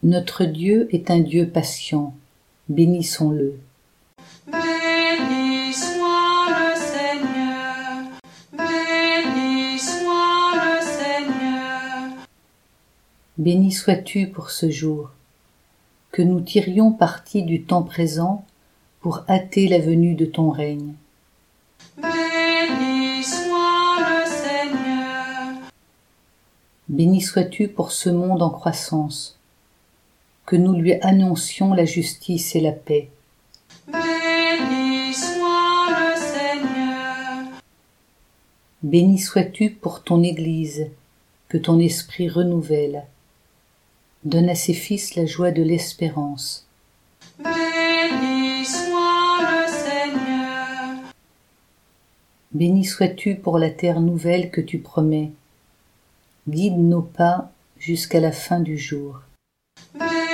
Notre Dieu est un Dieu patient, bénissons-le. Béni soit le Seigneur, béni soit le Seigneur. Béni sois-tu pour ce jour, que nous tirions parti du temps présent pour hâter la venue de ton règne. Béni soit le Seigneur. Béni sois-tu pour ce monde en croissance, que nous lui annoncions la justice et la paix. Béni soit le Seigneur. Béni sois-tu pour ton Église, que ton esprit renouvelle. Donne à ses fils la joie de l'espérance. Béni soit le Seigneur. Béni sois-tu pour la terre nouvelle que tu promets. Guide nos pas jusqu'à la fin du jour. Béni